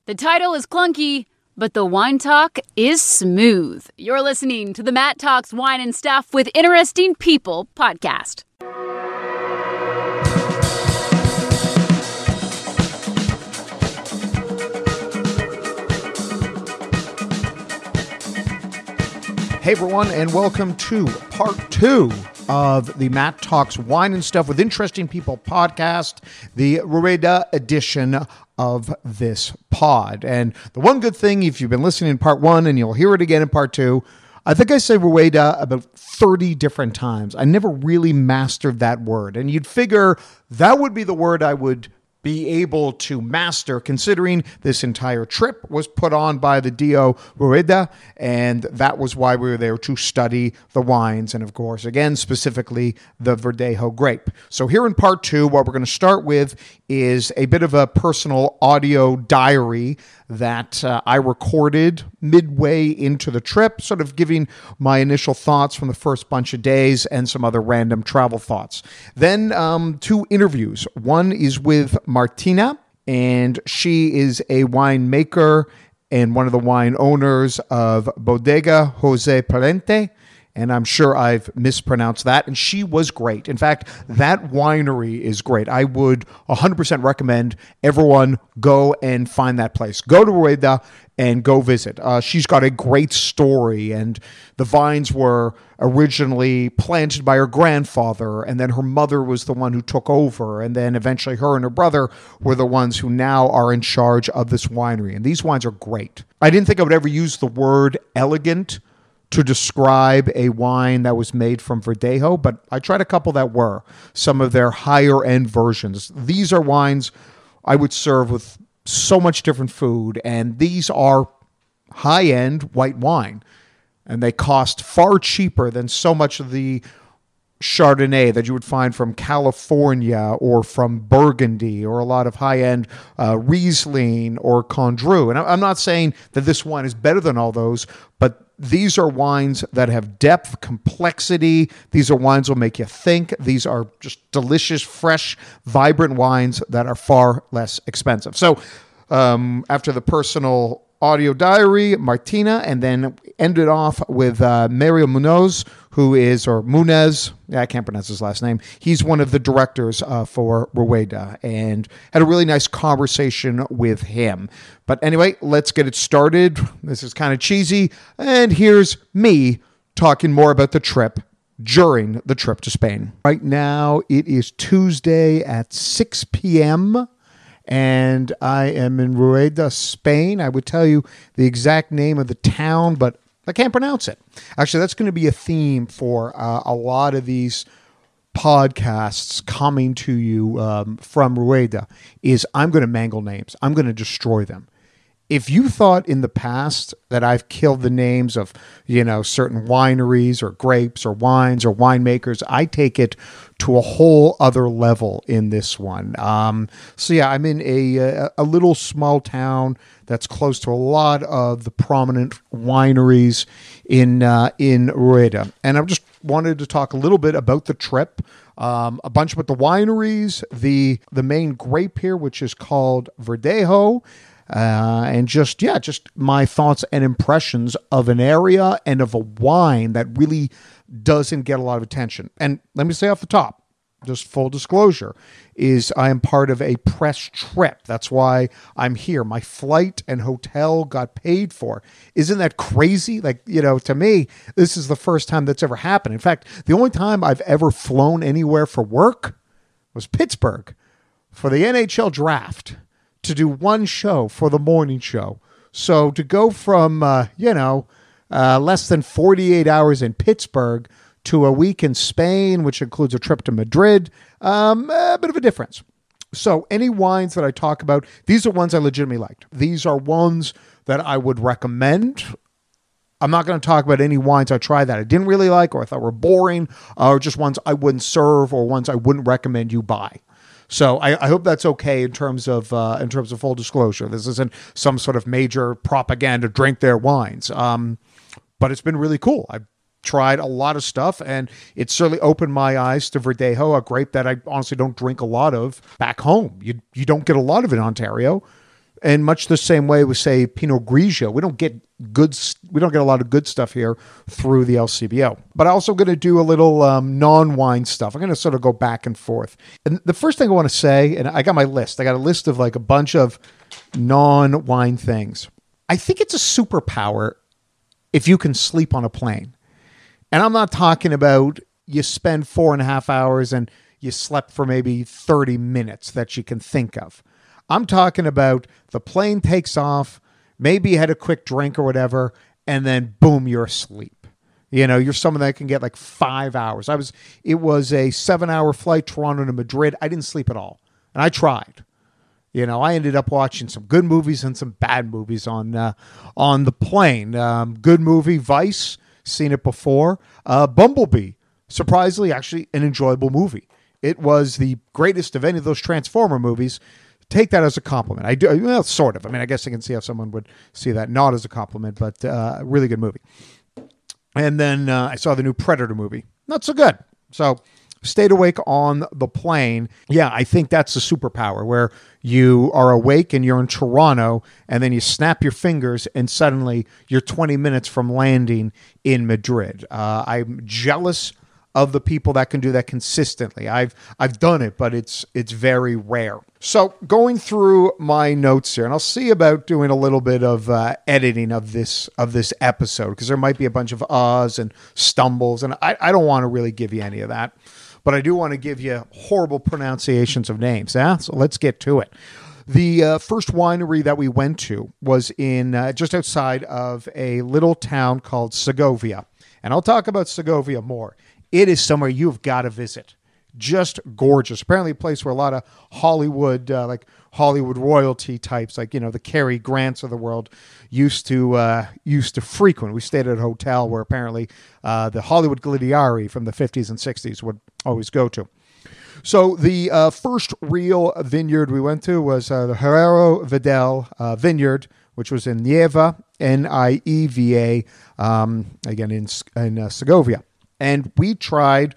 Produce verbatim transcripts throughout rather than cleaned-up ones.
The title is clunky, but the wine talk is smooth. You're listening to the Matt Talks Wine and Stuff with Interesting People podcast. Hey everyone, and welcome to part two of the Matt Talks Wine and Stuff with Interesting People podcast, the Rueda edition of this pod. And the one good thing, if you've been listening in part one and you'll hear it again in part two, I think I say Rueda about thirty different times. I never really mastered that word. And you'd figure that would be the word I would be able to master, considering this entire trip was put on by the D O Rueda, and that was why we were there to study the wines, and of course, again, specifically the Verdejo grape. So here in part two, what we're going to start with is a bit of a personal audio diary that uh, I recorded midway into the trip, sort of giving my initial thoughts from the first bunch of days and some other random travel thoughts. Then um, two interviews. One is with Martina, and she is a winemaker and one of the wine owners of Bodega Jose Parente. And I'm sure I've mispronounced that. And she was great. In fact, that winery is great. I would one hundred percent recommend everyone go and find that place. Go to Rueda and go visit. Uh, she's got a great story. And the vines were originally planted by her grandfather. And then her mother was the one who took over. And then eventually her and her brother were the ones who now are in charge of this winery. And these wines are great. I didn't think I would ever use the word elegant to describe a wine that was made from Verdejo, but I tried a couple that were, some of their higher end versions. These are wines I would serve with so much different food, and these are high end white wine, and they cost far cheaper than so much of the Chardonnay that you would find from California or from Burgundy or a lot of high-end uh, Riesling or Condrieu. And I'm not saying that this wine is better than all those, but these are wines that have depth, complexity. These are wines that will make you think. These are just delicious, fresh, vibrant wines that are far less expensive. So um, after the personal audio diary, Martina, and then ended off with uh, Mario Munoz, who is, or Munez, I can't pronounce his last name. He's one of the directors uh, for Rueda, and had a really nice conversation with him. But anyway, let's get it started. This is kind of cheesy, and here's me talking more about the trip during the trip to Spain. Right now, it is Tuesday at six p.m., and I am in Rueda, Spain. I would tell you the exact name of the town, but I can't pronounce it. Actually, that's going to be a theme for uh, a lot of these podcasts coming to you um, from Rueda, is I'm going to mangle names. I'm going to destroy them. If you thought in the past that I've killed the names of, you know, certain wineries or grapes or wines or winemakers, I take it to a whole other level in this one. Um, so yeah, I'm in a, a a little small town that's close to a lot of the prominent wineries in uh, in Rueda, and I just wanted to talk a little bit about the trip. Um, a bunch about the wineries, the the main grape here, which is called Verdejo. Uh, and just, yeah, just my thoughts and impressions of an area and of a wine that really doesn't get a lot of attention. And let me say off the top, just full disclosure, is I am part of a press trip. That's why I'm here. My flight and hotel got paid for. Isn't that crazy? Like, you know, to me, this is the first time that's ever happened. In fact, the only time I've ever flown anywhere for work was Pittsburgh for the N H L draft, to do one show for the morning show. So to go from, uh, you know, uh, less than forty-eight hours in Pittsburgh to a week in Spain, which includes a trip to Madrid, um, a bit of a difference. So any wines that I talk about, these are ones I legitimately liked. These are ones that I would recommend. I'm not going to talk about any wines I tried that I didn't really like or I thought were boring, or just ones I wouldn't serve or ones I wouldn't recommend you buy. So I, I hope that's okay in terms of uh, in terms of full disclosure. This isn't some sort of major propaganda, drink their wines. Um, but it's been really cool. I've tried a lot of stuff, and it certainly opened my eyes to Verdejo, a grape that I honestly don't drink a lot of back home. You you don't get a lot of it in Ontario. And much the same way with, say, Pinot Grigio. We don't get good, we don't get a lot of good stuff here through the L C B O. But I'm also going to do a little um, non-wine stuff. I'm going to sort of go back and forth. And the first thing I want to say, and I got my list. I got a list of like a bunch of non-wine things. I think it's a superpower if you can sleep on a plane. And I'm not talking about you spend four and a half hours and you slept for maybe thirty minutes that you can think of. I'm talking about the plane takes off, maybe you had a quick drink or whatever, and then boom, you're asleep. You know, you're someone that can get like five hours. I was, it was a seven hour flight, Toronto to Madrid. I didn't sleep at all. And I tried. You know, I ended up watching some good movies and some bad movies on, uh, on the plane. Um, good movie, Vice, seen it before. Uh, Bumblebee, surprisingly, actually an enjoyable movie. It was the greatest of any of those Transformer movies. Take that as a compliment. I do, well, sort of. I mean, I guess I can see how someone would see that not as a compliment, but uh, a really good movie. And then uh, I saw the new Predator movie. Not so good. So stayed awake on the plane. Yeah, I think that's a superpower where you are awake and you're in Toronto and then you snap your fingers and suddenly you're twenty minutes from landing in Madrid. Uh, I'm jealous of the people that can do that consistently. I've I've done it, but it's it's very rare. So going through my notes here, and I'll see about doing a little bit of uh, editing of this of this episode because there might be a bunch of ahs and stumbles, and I, I don't want to really give you any of that, but I do want to give you horrible pronunciations of names. Yeah, so let's get to it. The uh, first winery that we went to was in uh, just outside of a little town called Segovia, and I'll talk about Segovia more. It is somewhere you've got to visit. Just gorgeous. Apparently a place where a lot of Hollywood, uh, like Hollywood royalty types, like, you know, the Cary Grants of the world used to uh, used to frequent. We stayed at a hotel where apparently uh, the Hollywood gladiari from the fifties and sixties would always go to. So the uh, first real vineyard we went to was uh, the Herrero Vidal uh, Vineyard, which was in Nieva, N I E V A, um, again in, in uh, Segovia. And we tried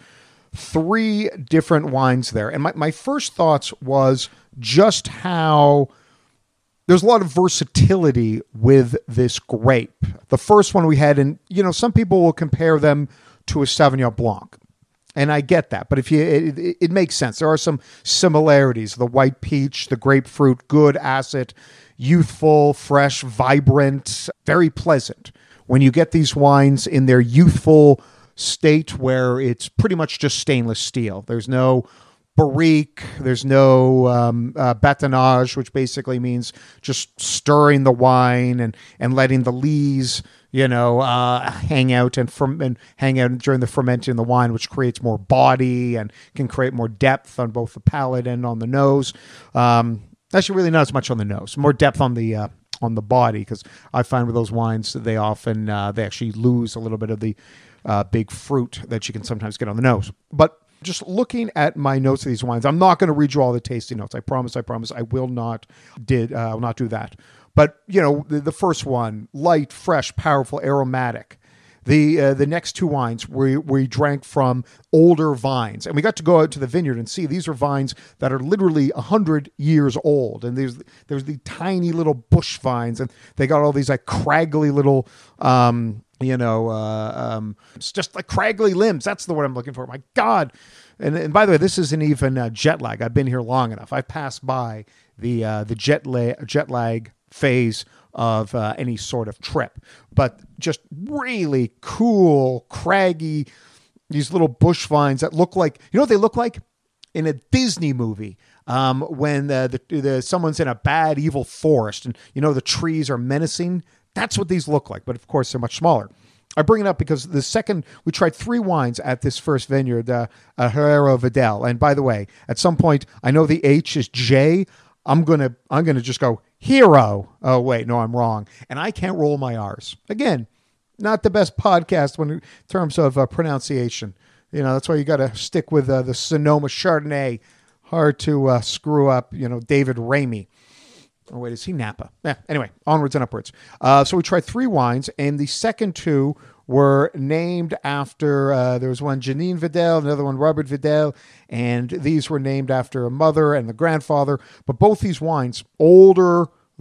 three different wines there. And my, my first thoughts was just how there's a lot of versatility with this grape. The first one we had, and you know, some people will compare them to a Sauvignon Blanc. And I get that. But if you, it, it, it makes sense. There are some similarities. The white peach, the grapefruit, good acid, youthful, fresh, vibrant, very pleasant. When you get these wines in their youthful state where it's pretty much just stainless steel. There's no barrique. There's no um, uh, batonnage, which basically means just stirring the wine and, and letting the lees, you know, uh, hang out and, ferm- and hang out during the fermenting of the wine, which creates more body and can create more depth on both the palate and on the nose. Um, actually, really not as much on the nose, more depth on the uh, on the body, because I find with those wines they often uh, they actually lose a little bit of the Uh, big fruit that you can sometimes get on the nose. But just looking at my notes of these wines, I'm not going to read you all the tasting notes. I promise, I promise, I will not did uh, I will not do that. But you know, the, the first one, light, fresh, powerful, aromatic. The uh, the next two wines we we drank from older vines, and we got to go out to the vineyard and see these are vines that are literally a hundred years old, and there's there's the tiny little bush vines, and they got all these like craggly little. Um, You know, uh, um, it's just like craggly limbs. That's the word I'm looking for. My God. And, and by the way, this isn't even uh, jet lag. I've been here long enough. I've passed by the uh, the jet, la- jet lag phase of uh, any sort of trip. But just really cool, craggy, these little bush vines that look like, you know what they look like? In a Disney movie. Um, when the, the, the someone's in a bad, evil forest and, you know, the trees are menacing. That's what these look like, but of course they're much smaller. I bring it up because the second, we tried three wines at this first vineyard, uh, uh, Herrero Vidal. And by the way, at some point, I know the H is J. I'm going to, I'm going to just go hero. Oh, wait, no, I'm wrong. And I can't roll my R's. Again, not the best podcast when in terms of uh, pronunciation. You know, that's why you got to stick with uh, the Sonoma Chardonnay. Hard to uh, screw up, you know, David Ramey. Oh, wait, is he Napa? Yeah, anyway, onwards and upwards. Uh, so we tried three wines, and the second two were named after, uh, there was one Janine Vidal, another one Robert Vidal, and these were named after a mother and the grandfather. But both these wines, older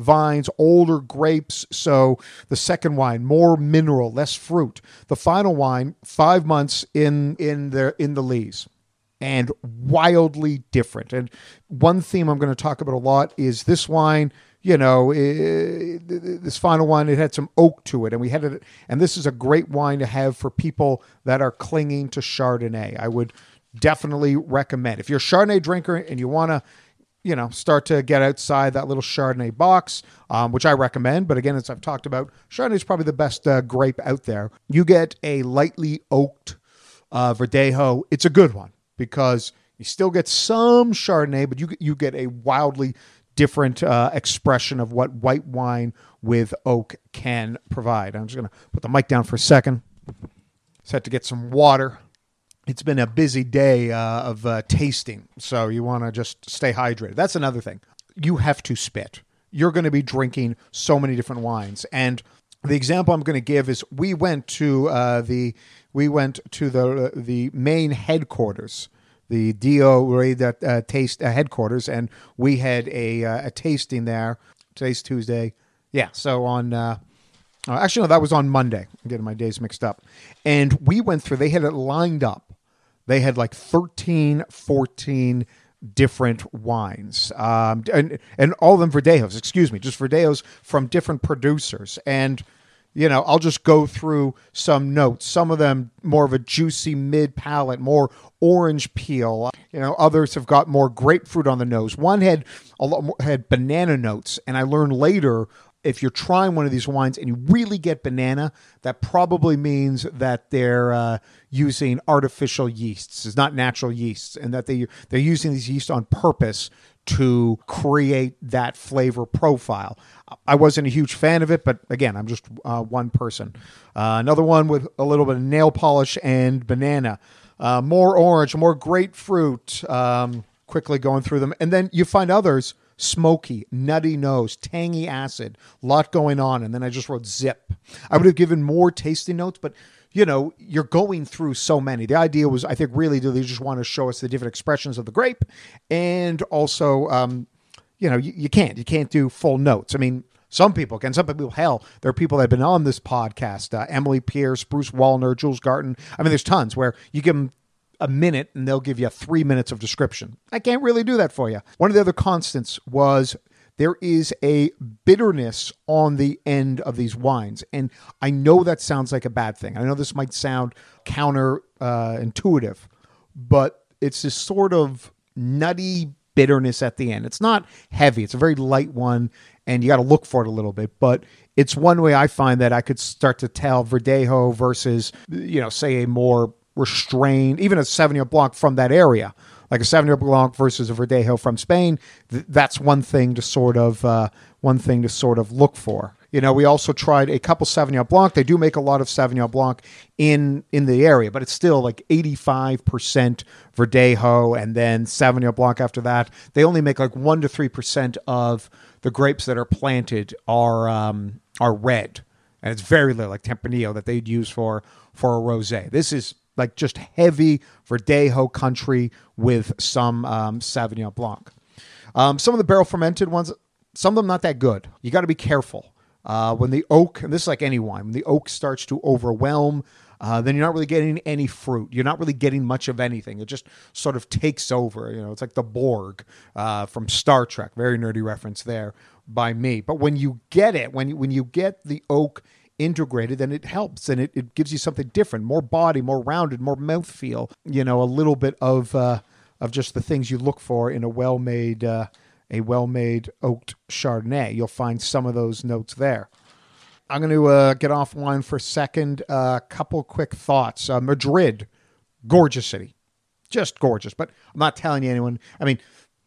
vines, older grapes. So the second wine, more mineral, less fruit. The final wine, five months in in the in the lees, and wildly different. And one theme I'm going to talk about a lot is this wine. You know, it, this final wine, it had some oak to it, and we had it. And this is a great wine to have for people that are clinging to Chardonnay. I would definitely recommend. If you're a Chardonnay drinker and you want to, you know, start to get outside that little Chardonnay box, um, which I recommend. But again, as I've talked about, Chardonnay is probably the best uh, grape out there. You get a lightly oaked uh, Verdejo. It's a good one because you still get some Chardonnay, but you you get a wildly different uh, expression of what white wine with oak can provide. I'm just going to put the mic down for a second. Just had to get some water. It's been a busy day uh, of uh, tasting, so you want to just stay hydrated. That's another thing. You have to spit. You're going to be drinking so many different wines, and the example I'm going to give is we went to uh, the we went to the the main headquarters, the Dio Rueda uh, Taste uh, headquarters, and we had a uh, a tasting there. Today's Tuesday, yeah. So on. Uh, Uh, actually, no, that was on Monday. I'm getting my days mixed up. And we went through, they had it lined up. They had like thirteen, fourteen different wines. Um, and, and all of them Verdejos, excuse me, just Verdejos from different producers. And, you know, I'll just go through some notes. Some of them more of a juicy mid palate, more orange peel. You know, others have got more grapefruit on the nose. One had a lot more, had banana notes. And I learned later, if you're trying one of these wines and you really get banana, that probably means that they're uh, using artificial yeasts. It's not natural yeasts, and that they, they're using these yeasts on purpose to create that flavor profile. I wasn't a huge fan of it, but again, I'm just uh, one person. Uh, another one with a little bit of nail polish and banana. Uh, more orange, more grapefruit, um, quickly going through them. And then you find others, smoky, nutty nose, tangy acid, lot going on. And then I just wrote zip. I would have given more tasting notes, but you know, you're going through so many. The idea was, I think, really, do they just want to show us the different expressions of the grape? And also, um, you know, you, you can't, you can't do full notes. I mean, some people can, some people, hell, there are people that have been on this podcast, uh, Emily Pierce, Bruce Wallner, Jules Garton. I mean, there's tons where you give them a minute and they'll give you three minutes of description. I can't really do that for you. One of the other constants was there is a bitterness on the end of these wines. And I know that sounds like a bad thing. I know this might sound counter uh, intuitive, but it's this sort of nutty bitterness at the end. It's not heavy. It's a very light one, and you got to look for it a little bit. But it's one way I find that I could start to tell Verdejo versus, you know, say a more restrained, even a Sauvignon Blanc from that area, like a Sauvignon Blanc versus a Verdejo from Spain. Th- that's one thing to sort of uh, one thing to sort of look for. You know, we also tried a couple Sauvignon Blanc. They do make a lot of Sauvignon Blanc in in the area, but it's still like eighty-five percent Verdejo, and then Sauvignon Blanc after that. They only make like one to three percent of the grapes that are planted are um, are red, and it's very little, like Tempranillo, that they'd use for for a rosé. This is like just heavy Verdejo country with some um, Sauvignon Blanc. Um, some of the barrel fermented ones, some of them not that good. You got to be careful. Uh, when the oak, and this is like any wine, when the oak starts to overwhelm, uh, then you're not really getting any fruit. You're not really getting much of anything. It just sort of takes over. You know, it's like the Borg uh, from Star Trek. Very nerdy reference there by me. But when you get it, when you, when you get the oak integrated, then it helps, and it, it gives you something different, more body, more rounded, more mouthfeel, you know, a little bit of uh, of just the things you look for in a well-made uh, a well-made oaked Chardonnay. You'll find some of those notes there. I'm going to uh, get offline for a second. A uh, couple quick thoughts. Uh, Madrid, gorgeous city, just gorgeous, but I'm not telling you anyone. I mean,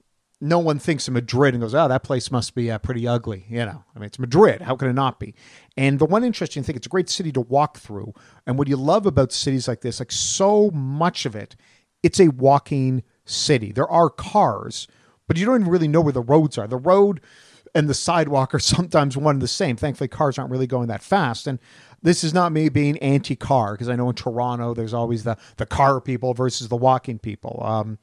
no one thinks of Madrid and goes, oh, that place must be uh, pretty ugly. You know, I mean, it's Madrid. How can it not be? And the one interesting thing, it's a great city to walk through. And what you love about cities like this, like so much of it, it's a walking city. There are cars, but you don't even really know where the roads are. The road and the sidewalk are sometimes one and the same. Thankfully, cars aren't really going that fast. And this is not me being anti-car, because I know in Toronto, there's always the, the car people versus the walking people. Um,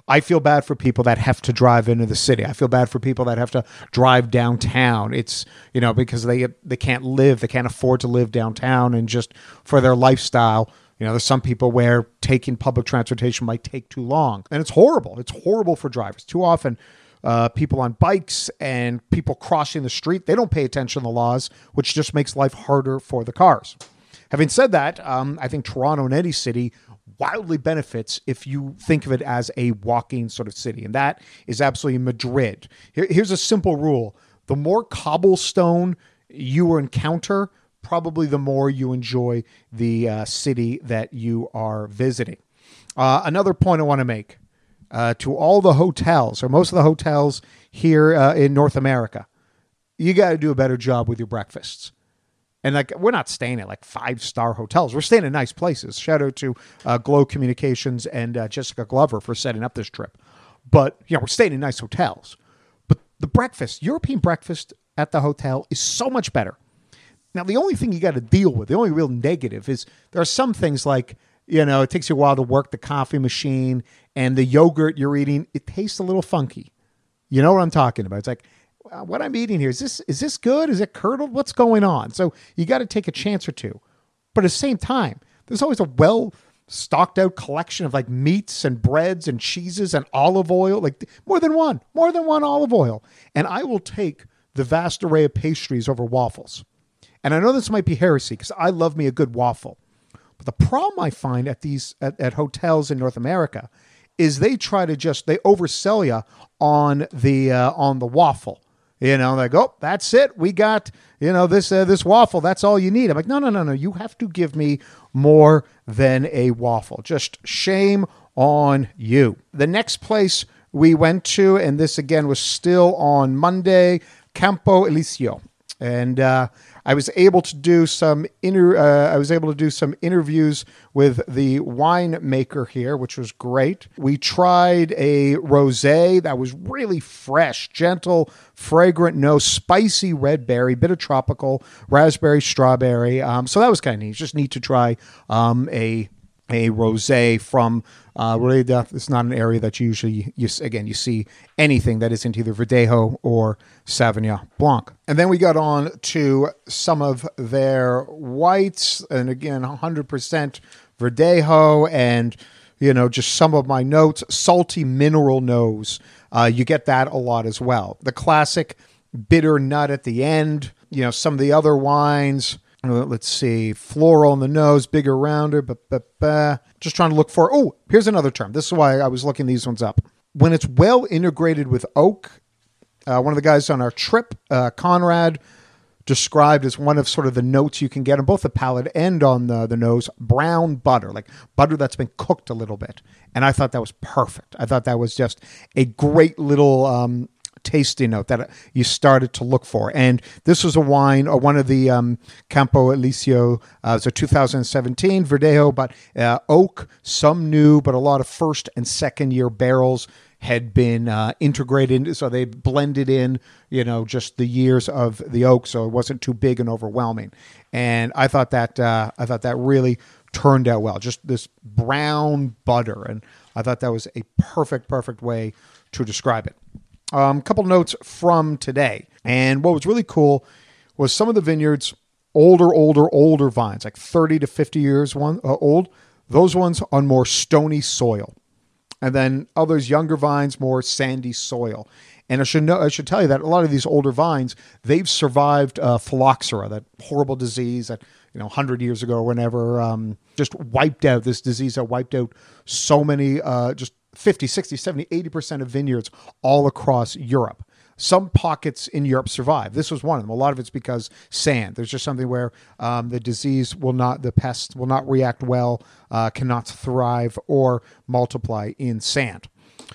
I feel bad for people that have to drive into the city. I feel bad for people that have to drive downtown. It's, you know, because they they can't live, they can't afford to live downtown, and just for their lifestyle, you know, there's some people where taking public transportation might take too long. And it's horrible. It's horrible for drivers. Too often, uh, people on bikes and people crossing the street, they don't pay attention to the laws, which just makes life harder for the cars. Having said that, um, I think Toronto and any city wildly benefits if you think of it as a walking sort of city. And that is absolutely Madrid. Here, here's a simple rule. The more cobblestone you encounter, probably the more you enjoy the uh, city that you are visiting. Uh, another point I want to make uh, to all the hotels, or most of the hotels here uh, in North America, you got to do a better job with your breakfasts. And like, we're not staying at like five-star hotels. We're staying in nice places. Shout out to uh, Glow Communications and uh, Jessica Glover for setting up this trip. But, you know, we're staying in nice hotels. But the breakfast, European breakfast at the hotel is so much better. Now, the only thing you got to deal with, the only real negative is there are some things like, you know, it takes you a while to work the coffee machine, and the yogurt you're eating, it tastes a little funky. You know what I'm talking about? It's like, what I'm eating here, is this is this good? Is it curdled? What's going on? So you got to take a chance or two. But at the same time, there's always a well stocked out collection of like meats and breads and cheeses and olive oil, like more than one, more than one olive oil. And I will take the vast array of pastries over waffles. And I know this might be heresy because I love me a good waffle. But the problem I find at these at, at hotels in North America is they try to just, they oversell you on the uh, on the waffle. You know, like, oh, that's it. We got, you know, this uh, this waffle. That's all you need. I'm like, no, no, no, no. You have to give me more than a waffle. Just shame on you. The next place we went to, and this again was still on Monday, Campo Eliseo. And uh, I was able to do some inter- uh, I was able to do some interviews with the winemaker here, which was great. We tried a rosé that was really fresh, gentle, fragrant, no spicy red berry, bit of tropical, raspberry, strawberry. Um, so that was kind of neat. It's just neat to try um, a a rosé from uh, Rueda. It's not an area that you usually, you, again, you see anything that isn't either Verdejo or Sauvignon Blanc. And then we got on to some of their whites, and again, one hundred percent Verdejo, and, you know, just some of my notes. Salty mineral nose. Uh, you get that a lot as well. The classic bitter nut at the end. You know, some of the other wines. Let's see, floral on the nose, bigger, rounder, but but bah. Just trying to look for, oh, here's another term. This is why I was looking these ones up. When it's well integrated with oak, uh, one of the guys on our trip, uh, Conrad, described as one of sort of the notes you can get on both the palate and on the, the nose, brown butter, like butter that's been cooked a little bit. And I thought that was perfect. I thought that was just a great little um tasty note that you started to look for. And this was a wine, or one of the um, Campo Eliseo, uh, it's a two thousand seventeen Verdejo, but uh, oak, some new, but a lot of first and second year barrels had been uh, integrated. So they blended in, you know, just the years of the oak. So it wasn't too big and overwhelming. And I thought that, uh, I thought that really turned out well. Just this brown butter. And I thought that was a perfect, perfect way to describe it. A um, couple notes from today. And what was really cool was some of the vineyards, older, older, older vines, like thirty to fifty years one, uh, old, those ones on more stony soil. And then others, younger vines, more sandy soil. And I should know, I should tell you that a lot of these older vines, they've survived uh, phylloxera, that horrible disease that, you know, one hundred years ago or whenever, um, just wiped out, this disease that wiped out so many, uh, just fifty, sixty, seventy, eighty percent of vineyards all across Europe. Some pockets in Europe survive. This was one of them. A lot of it's because sand. There's just something where um, the disease will not, the pest will not react well, uh, cannot thrive or multiply in sand.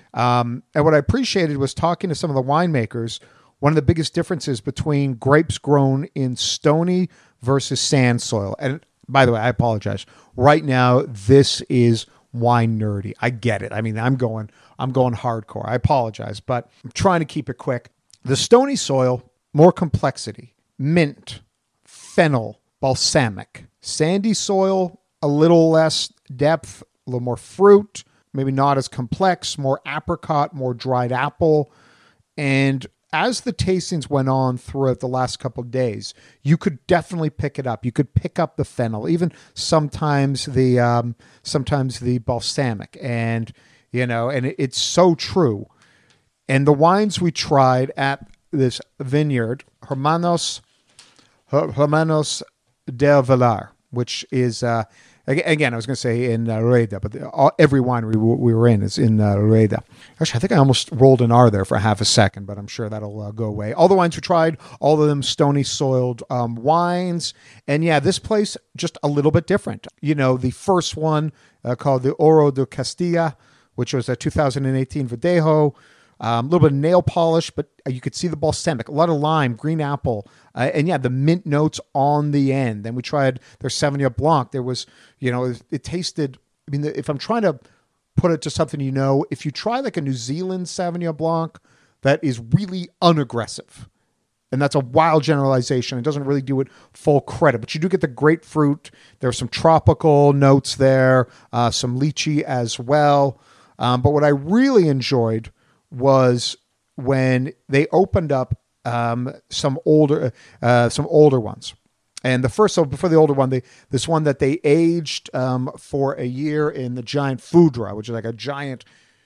Um, and what I appreciated was talking to some of the winemakers. One of the biggest differences between grapes grown in stony versus sand soil. And by the way, I apologize. Right now, this is wine nerdy. I get it. I mean, I'm going, I'm going hardcore. I apologize, but I'm trying to keep it quick. The stony soil, more complexity, mint, fennel, balsamic. Sandy soil, a little less depth, a little more fruit, maybe not as complex, more apricot, more dried apple. And as the tastings went on throughout the last couple of days, you could definitely pick it up. You could pick up the fennel, even sometimes the um, sometimes the balsamic, and you know, and it, it's so true. And the wines we tried at this vineyard, Hermanos Hermanos del Villar, which is uh, again, I was going to say in uh, Rueda, but the, all, every winery we, we were in is in uh, Rueda. Actually, I think I almost rolled an R there for half a second, but I'm sure that'll uh, go away. All the wines we tried, all of them stony soiled um, wines. And yeah, this place, just a little bit different. You know, the first one uh, called the Oro de Castilla, which was a two thousand eighteen Verdejo. Um, a little bit of nail polish, but you could see the balsamic, a lot of lime, green apple, uh, and yeah, the mint notes on the end. Then we tried their Sauvignon Blanc. There was, you know, it, it tasted, I mean, if I'm trying to put it to something you know, if you try like a New Zealand Sauvignon Blanc, that is really unaggressive. And that's a wild generalization. It doesn't really do it full credit, but you do get the grapefruit. There are some tropical notes there, uh, some lychee as well. Um, but what I really enjoyed was when they opened up um, some older uh, some older ones. And the first, so before the older one, they, this one that they aged um, for a year in the giant Foudre, which is like a giant,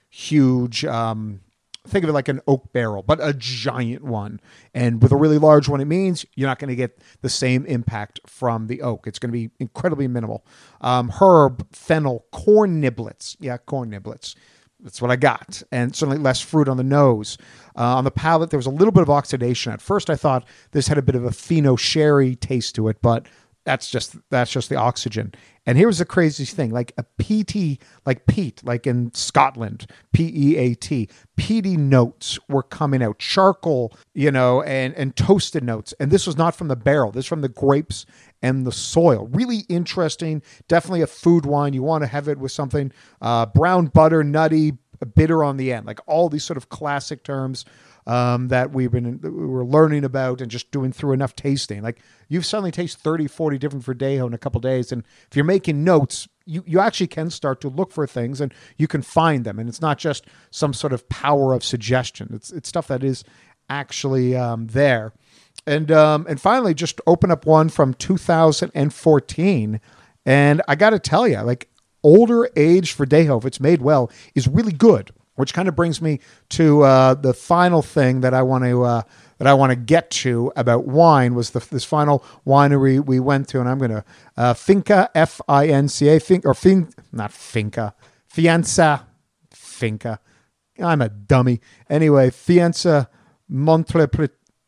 huge, um, think of it like an oak barrel, but a giant one. And with a really large one, it means you're not going to get the same impact from the oak. It's going to be incredibly minimal. Um, herb, fennel, corn niblets. Yeah, corn niblets. That's what I got. And certainly less fruit on the nose. Uh, on the palate, there was a little bit of oxidation. At first, I thought this had a bit of a Fino sherry taste to it, but that's just that's just the oxygen. And here's the craziest thing. Like a peaty, like peat, like in Scotland, P E A T, peaty notes were coming out. Charcoal, you know, and, and toasted notes. And this was not from the barrel. This was from the grapes and the soil. Really interesting. Definitely a food wine. You want to have it with something uh, brown butter, nutty, bitter on the end. Like all these sort of classic terms um, that we've been we were learning about and just doing through enough tasting. Like you've suddenly tasted thirty, forty different Verdejo in a couple of days. And if you're making notes, you, you actually can start to look for things and you can find them. And it's not just some sort of power of suggestion. It's, it's stuff that is actually um, there. And um, and finally, just open up one from two thousand fourteen. And I got to tell you, like older age Verdejo, if it's made well, is really good. Which kind of brings me to uh, the final thing that I want to uh, that I want to get to about wine was the, this final winery we went to, and I'm going to uh, Finca F I N C A fin, or fin not Finca Fianza Finca. I'm a dummy. Anyway, Fianza Montre.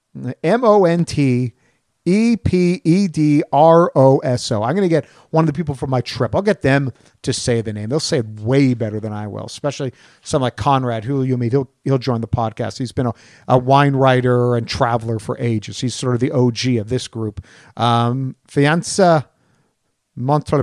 M O N T E P E D R O S O. I'm going to get one of the people from my trip. I'll get them to say the name. They'll say it way better than I will, especially someone like Conrad, who you'll meet. He'll, he'll join the podcast. He's been a, a wine writer and traveler for ages. He's sort of the O G of this group. Um, Fianza Monte,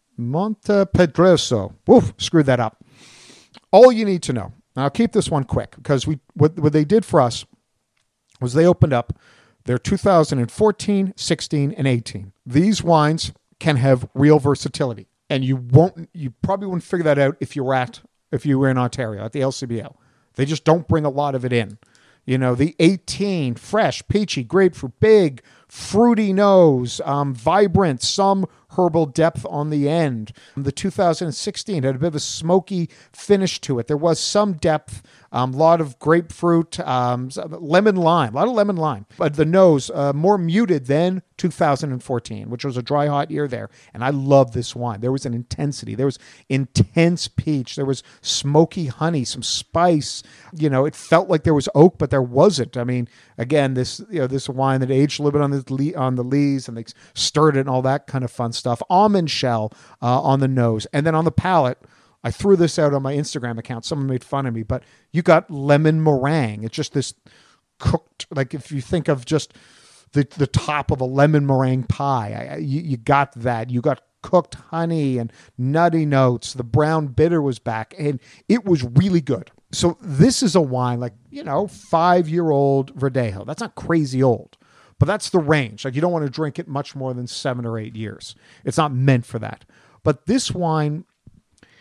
Montepedroso. Woof, screwed that up. All you need to know, and I'll keep this one quick, because we what, what they did for us was they opened up their two thousand fourteen, sixteen, and eighteen. These wines can have real versatility, and you won't, you probably wouldn't figure that out if you were at, if you were in Ontario at the L C B L. They just don't bring a lot of it in. You know, the eighteen, fresh, peachy, grapefruit, big, fruity nose, um, vibrant, some herbal depth on the end. The two thousand sixteen had a bit of a smoky finish to it. There was some depth, a um, lot of grapefruit, um, lemon lime, a lot of lemon lime. But the nose, uh, more muted than two thousand fourteen, which was a dry, hot year there. And I love this wine. There was an intensity. There was intense peach. There was smoky honey, some spice. You know, it felt like there was oak, but there wasn't. I mean, again, this you know this wine that aged a little bit on the on the lees, and they stirred it and all that kind of fun stuff. Almond shell uh, on the nose, and then on the palate, I threw this out on my Instagram account. Someone made fun of me, but you got lemon meringue. It's just this cooked, like if you think of just the the top of a lemon meringue pie, I, you, you got that. You got cooked honey and nutty notes. The brown bitter was back, and it was really good. So this is a wine like, you know, five-year-old Verdejo. That's not crazy old, but that's the range. Like you don't want to drink it much more than seven or eight years. It's not meant for that. But this wine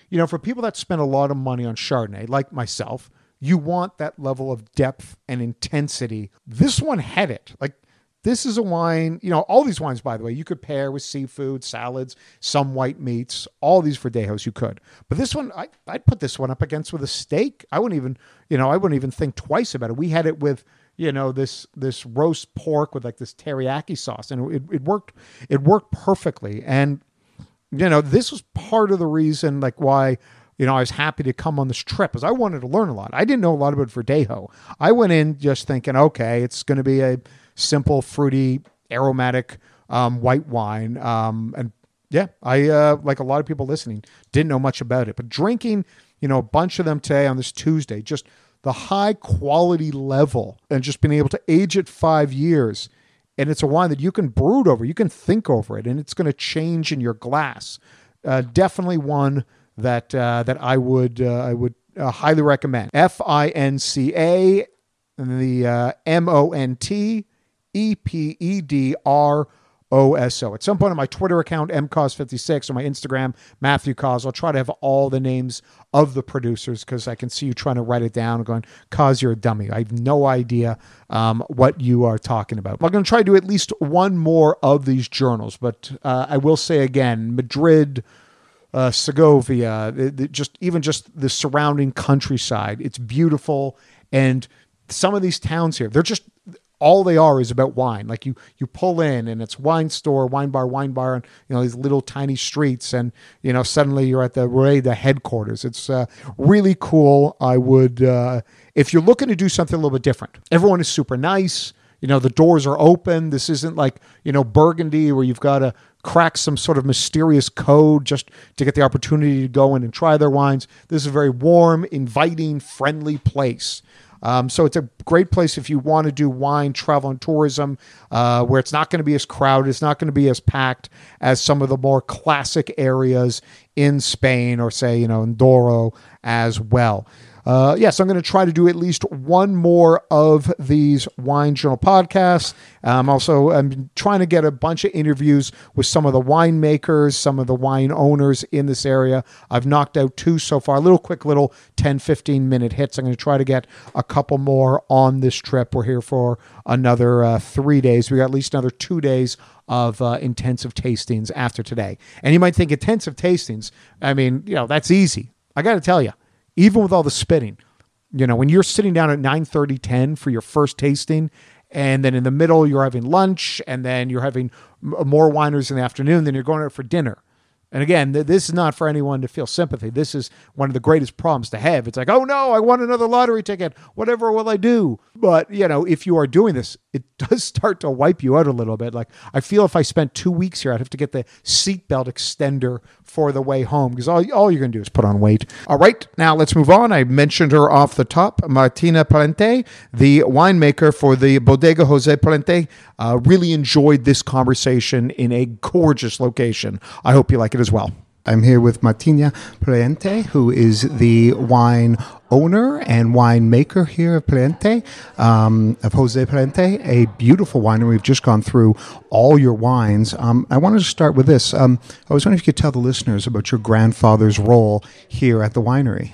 you know, for people that spend a lot of money on Chardonnay, like myself, you want that level of depth and intensity. This one had it. Like, this is a wine, you know, all these wines, by the way, you could pair with seafood, salads, some white meats, all these Verdejos you could. But this one, I, I'd put this one up against with a steak. I wouldn't even, you know, I wouldn't even think twice about it. We had it with, you know, this this roast pork with like this teriyaki sauce, and it, it worked, it worked perfectly. And, you know, this was part of the reason, like, why, you know, I was happy to come on this trip, because I wanted to learn a lot. I didn't know a lot about Verdejo. I went in just thinking, okay, it's going to be a simple, fruity, aromatic um, white wine. Um, and yeah, I, uh, like a lot of people listening, didn't know much about it. But drinking, you know, a bunch of them today on this Tuesday, just the high quality level, and just being able to age it five years. And it's a wine that you can brood over, you can think over it, and it's going to change in your glass. Uh, definitely one that uh, that I would uh, I would uh, highly recommend. F I N C A, and the uh, M O N T E P E D R O S O. At some point on my Twitter account, M Cos fifty-six, or my Instagram, Matthew Cos, I'll try to have all the names of the producers, because I can see you trying to write it down and going, Cos, you're a dummy. I have no idea um, what you are talking about. I'm going to try to do at least one more of these journals, but uh, I will say again, Madrid, uh, Segovia, the, the, just even just the surrounding countryside, it's beautiful. And some of these towns here, they're just, all they are is about wine. Like, you, you pull in and it's wine store, wine bar, wine bar, and, you know, these little tiny streets, and, you know, suddenly you're at the Rueda headquarters. It's uh, really cool. I would, uh, if you're looking to do something a little bit different, everyone is super nice. You know, the doors are open. This isn't like, you know, Burgundy, where you've got to crack some sort of mysterious code just to get the opportunity to go in and try their wines. This is a very warm, inviting, friendly place. Um, so it's a great place if you want to do wine, travel, and tourism, uh, where it's not going to be as crowded, it's not going to be as packed as some of the more classic areas in Spain, or say, you know, in Douro as well. Uh, yes, yeah, so I'm going to try to do at least one more of these Wine Journal podcasts. Um, also, I'm trying to get a bunch of interviews with some of the winemakers, some of the wine owners in this area. I've knocked out two so far, little quick little ten, fifteen minute hits. I'm going to try to get a couple more on this trip. We're here for another uh, three days. We got at least another two days of uh, intensive tastings after today. And you might think intensive tastings, I mean, you know, that's easy. I got to tell you, even with all the spitting, you know, when you're sitting down at nine thirty, ten for your first tasting, and then in the middle you're having lunch, and then you're having more wineries in the afternoon, then you're going out for dinner. And again, th- this is not for anyone to feel sympathy. This is one of the greatest problems to have. It's like, oh no, I won another lottery ticket. Whatever will I do? But, you know, if you are doing this, it does start to wipe you out a little bit. Like, I feel if I spent two weeks here, I'd have to get the seatbelt extender for the way home, because all, all you're going to do is put on weight. All right, now let's move on. I mentioned her off the top, Martina Palente, the winemaker for the Bodega Jose Palente. Uh, really enjoyed this conversation in a gorgeous location. I hope you like it as well. I'm here with Martina Palente, who is the wine owner and winemaker here of Palente, um, of Jose Palente, a beautiful winery. We've just gone through all your wines. Um, I wanted to start with this. Um, I was wondering if you could tell the listeners about your grandfather's role here at the winery.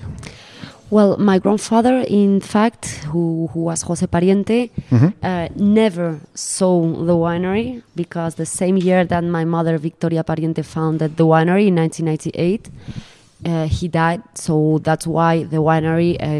Well, my grandfather, in fact, who, who was Jose Pariente, mm-hmm. uh, never saw the winery, because the same year that my mother, Victoria Pariente, founded the winery in nineteen ninety-eight, uh, he died. So that's why the winery uh,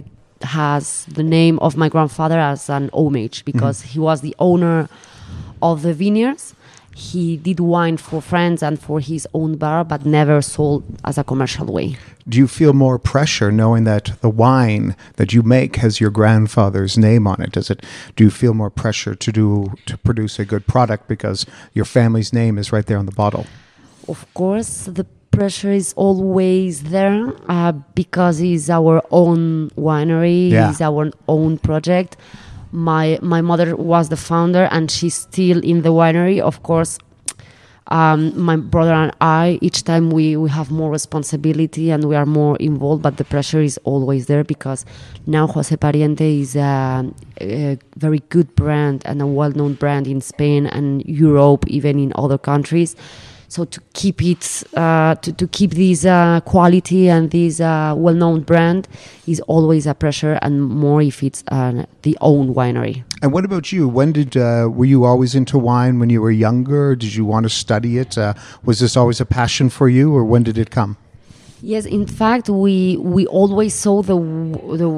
has the name of my grandfather as an homage, because mm-hmm. he was the owner of the vineyards. He did wine for friends and for his own bar, but never sold as a commercial way. Do you feel more pressure knowing that the wine that you make has your grandfather's name on it? Does it? Do you feel more pressure to do to produce a good product because your family's name is right there on the bottle? Of course, the pressure is always there uh, because it's our own winery, yeah. It's our own project. My my mother was the founder, and she's still in the winery. Of course, um, my brother and I, each time we, we have more responsibility and we are more involved, but the pressure is always there, because now Jose Pariente is a, a very good brand and a well-known brand in Spain and Europe, even in other countries. So to keep it, uh, to, to keep this uh, quality and this uh, well-known brand is always a pressure, and more if it's uh, the own winery. And what about you? When did uh, were you always into wine when you were younger? Did you want to study it? Uh, was this always a passion for you, or when did it come? Yes, in fact, we we always saw the the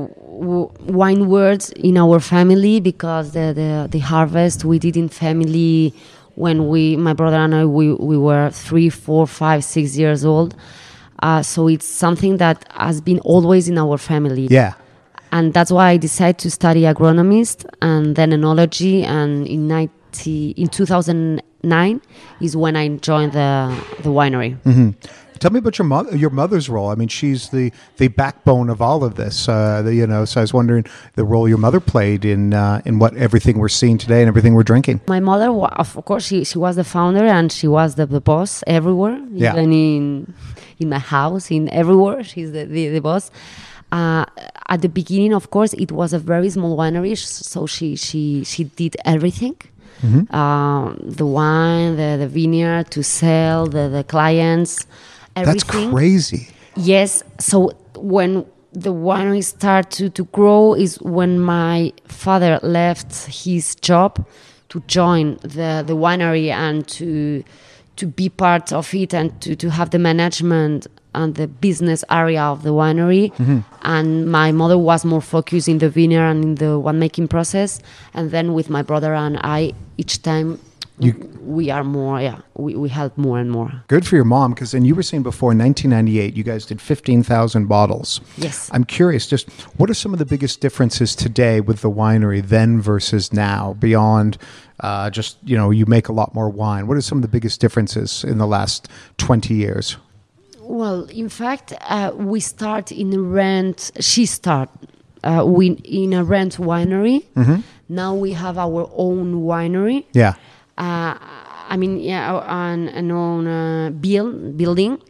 wine words in our family, because the, the the harvest we did in family when we, my brother and I, we we were three, four, five, six years old. Uh, so it's something that has been always in our family. Yeah. And that's why I decided to study agronomist and then enology. And in ninety in two thousand nine is when I joined the the winery. Mm-hmm. Tell me about your mother, your mother's role. I mean, she's the, the backbone of all of this. Uh, the, you know, so I was wondering the role your mother played in uh, in what everything we're seeing today and everything we're drinking. My mother, of course, she, she was the founder and she was the, the boss everywhere, yeah. even in in my house, in everywhere. She's the the, the boss. Uh, at the beginning, of course, it was a very small winery, so she she she did everything. Mm-hmm. Uh, the wine, the, the vineyard, to sell, the, the clients. Everything. That's crazy. Yes. So when the winery started to, to grow is when my father left his job to join the, the winery and to to be part of it and to, to have the management and the business area of the winery. Mm-hmm. And my mother was more focused in the vineyard and in the winemaking process. And then with my brother and I, each time You, we are more, yeah, we, we help more and more. Good for your mom, because then you were saying before, in nineteen ninety-eight, you guys did fifteen thousand bottles. Yes. I'm curious, just what are some of the biggest differences today with the winery then versus now, beyond uh, just, you know, you make a lot more wine? What are some of the biggest differences in the last twenty years? Well, in fact, uh, we start in a rent, she start uh, we, in a rent winery. Mm-hmm. Now we have our own winery. Yeah. Uh, I mean, yeah, an, an own uh, build, building,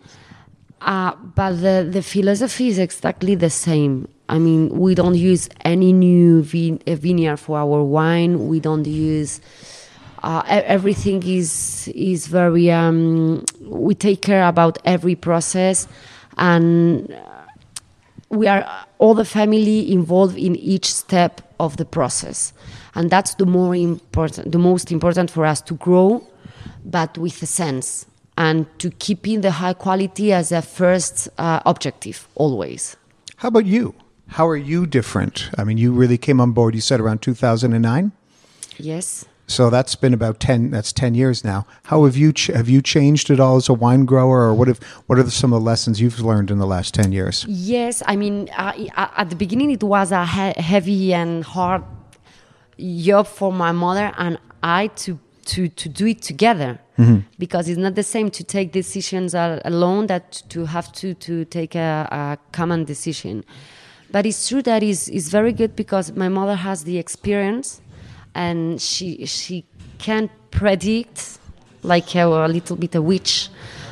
uh, but the, the philosophy is exactly the same. I mean, we don't use any new vine- vineyard for our wine. We don't use uh, everything is is very. Um, we take care about every process, and we are all the family involved in each step of the process. And that's the more important, the most important for us, to grow, but with a sense, and to keeping the high quality as a first uh, objective always. How about you? How are you different? I mean, you really came on board, you said, around two thousand nine? Yes. So that's been about ten. That's ten years now. How have you ch- have you changed at all as a wine grower, or what have what are some of the lessons you've learned in the last ten years? Yes, I mean, uh, at the beginning it was a he- heavy and hard job for my mother and I to to to do it together, mm-hmm. because it's not the same to take decisions alone that to have to to take a, a common decision. But it's true that is is very good because my mother has the experience. And she she can predict, like a, a little bit a witch,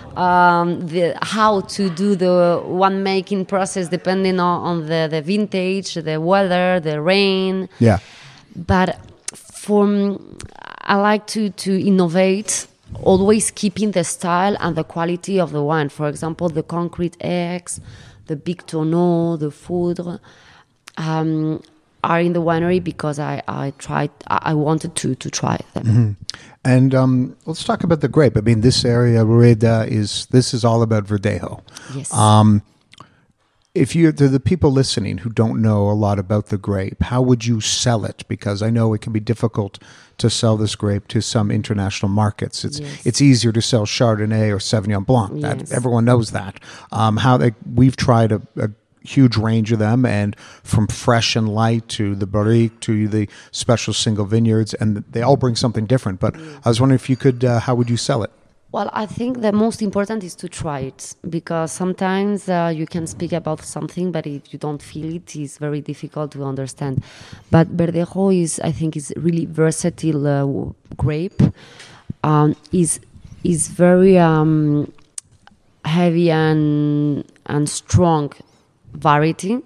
um, the, how to do the winemaking process depending on, on the, the vintage, the weather, the rain. Yeah. But for I like to, to innovate, always keeping the style and the quality of the wine. For example, the concrete eggs, the big tonneau, the foudre. Um, are in the winery because I, I tried, I wanted to to try them. Mm-hmm. And um, let's talk about the grape. I mean, this area, Rueda, is this is all about Verdejo. Yes. Um, if you, to the people listening who don't know a lot about the grape, how would you sell it? Because I know it can be difficult to sell this grape to some international markets. It's yes. it's easier to sell Chardonnay or Sauvignon Blanc. That, yes. Everyone knows that. Um, how they, we've tried a, a huge range of them, and from fresh and light to the barrique to the special single vineyards, and they all bring something different. But mm. I was wondering if you could, uh, how would you sell it? Well, I think the most important is to try it, because sometimes uh, you can speak about something, but if you don't feel it, it's very difficult to understand. But Verdejo is, I think, is really versatile uh, grape. Um, is is very um, heavy and and strong variety,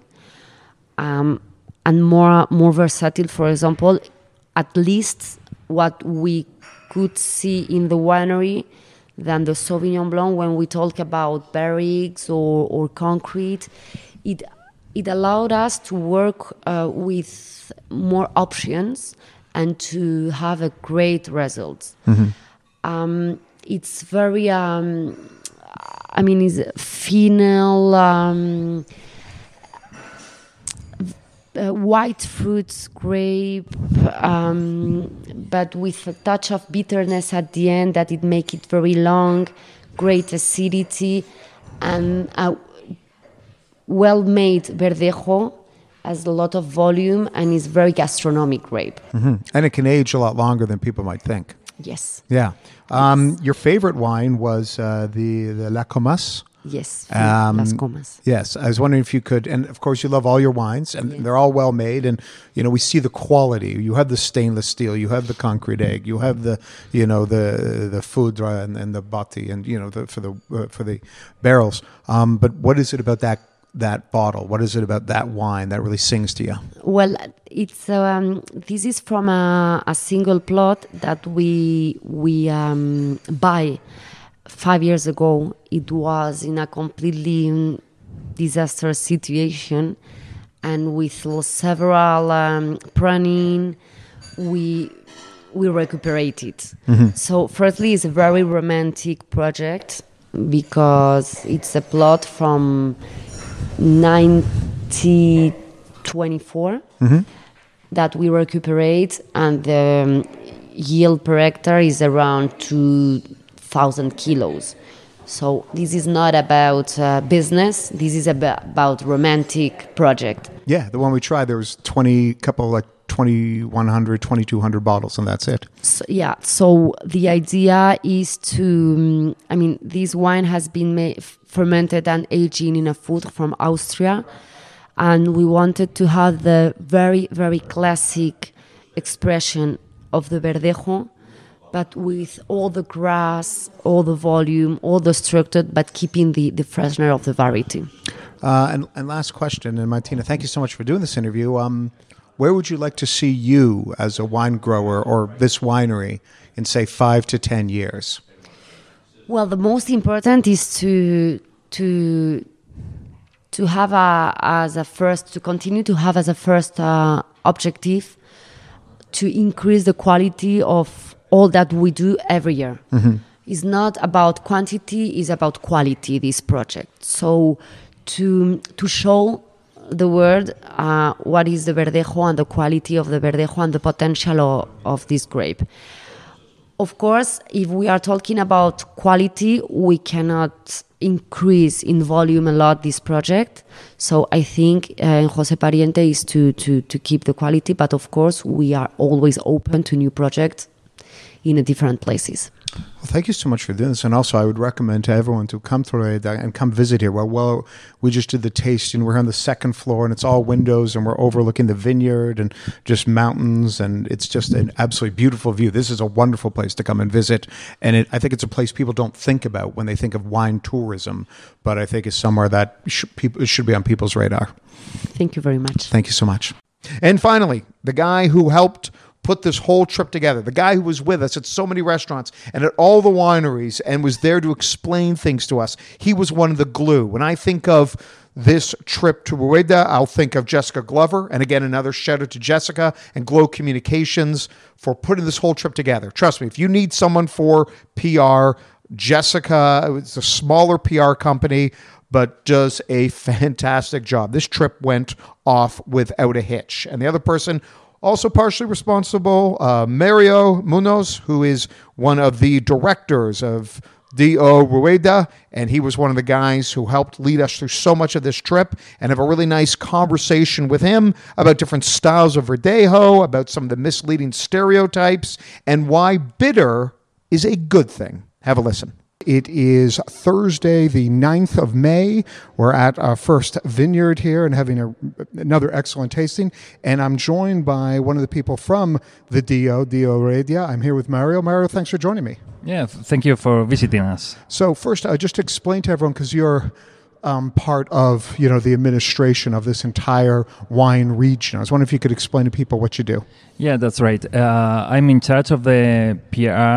um, and more more versatile. For example, at least what we could see in the winery, than the Sauvignon Blanc when we talk about barriques or, or concrete. It it allowed us to work uh, with more options and to have a great result. Mm-hmm. Um, it's very, um, I mean, it's phenol, um, uh, white fruits, grape, um, but with a touch of bitterness at the end that it make it very long, great acidity, and a well-made Verdejo has a lot of volume and is very gastronomic grape. Mm-hmm. And it can age a lot longer than people might think. Yes. Yeah. Um, yes. Your favorite wine was uh, the, the La Comas? Yes, um, Las Comas. Yes. I was wondering if you could, and of course you love all your wines, and yeah. they're all well made, and you know we see the quality. You have the stainless steel, you have the concrete egg, you have the you know the the foudre and, and the botti, and you know the, for the uh, for the barrels. Um, but what is it about that that bottle? What is it about that wine that really sings to you? Well, it's um, this is from a, a single plot that we we um, buy five years ago. It was in a completely disastrous situation, and with several um, pruning, we we recuperated. Mm-hmm. So, firstly, it's a very romantic project because it's a plot from nineteen twenty-four mm-hmm. that we recuperate, and the um, yield per hectare is around two thousand kilos. So this is not about uh, business. This is about, about romantic project. Yeah, the one we tried, there was twenty couple like twenty-one hundred, twenty-two hundred bottles, and that's it. So, yeah. So the idea is to, um, I mean, this wine has been made, fermented and aging in a food from Austria, and we wanted to have the very, very classic expression of the Verdejo, but with all the grass, all the volume, all the structure, but keeping the, the freshness of the variety. Uh, and, and last question, and Martina, thank you so much for doing this interview. Um, where would you like to see you as a wine grower or this winery in, say, five to ten years? Well, the most important is to to to have a, as a first, to continue to have as a first uh, objective to increase the quality of all that we do every year. Mm-hmm. It's not about quantity, it's about quality, this project. So to to show the world uh, what is the Verdejo and the quality of the Verdejo and the potential of, of this grape. Of course, if we are talking about quality, we cannot increase in volume a lot this project. So I think uh, in José Pariente is to, to, to keep the quality, but of course we are always open to new projects in different places. Well, thank you so much for doing this. And also, I would recommend to everyone to come to Rueda and come visit here. Well, well, we just did the tasting. We're on the second floor, and it's all windows, and we're overlooking the vineyard and just mountains, and it's just an absolutely beautiful view. This is a wonderful place to come and visit, and it, I think it's a place people don't think about when they think of wine tourism, but I think it's somewhere that sh- people, it should be on people's radar. Thank you very much. Thank you so much. And finally, the guy who helped put this whole trip together, the guy who was with us at so many restaurants and at all the wineries and was there to explain things to us. He was one of the glue. When I think of this trip to Rueda, I'll think of Jessica Glover. And again, another shout out to Jessica and Glow Communications for putting this whole trip together. Trust me, if you need someone for P R, Jessica, it's a smaller P R company, but does a fantastic job. This trip went off without a hitch. And the other person also partially responsible, uh, Mario Munoz, who is one of the directors of D O Rueda, and he was one of the guys who helped lead us through so much of this trip, and have a really nice conversation with him about different styles of Verdejo, about some of the misleading stereotypes, and why bitter is a good thing. Have a listen. It is Thursday, the ninth of May. We're at our first vineyard here and having a, another excellent tasting. And I'm joined by one of the people from the D O, D O Rueda. I'm here with Mario. Mario, thanks for joining me. Yeah, thank you for visiting us. So first, uh, just to explain to everyone, because you're um, part of, you know, the administration of this entire wine region. I was wondering if you could explain to people what you do. Yeah, that's right. Uh, I'm in charge of the P R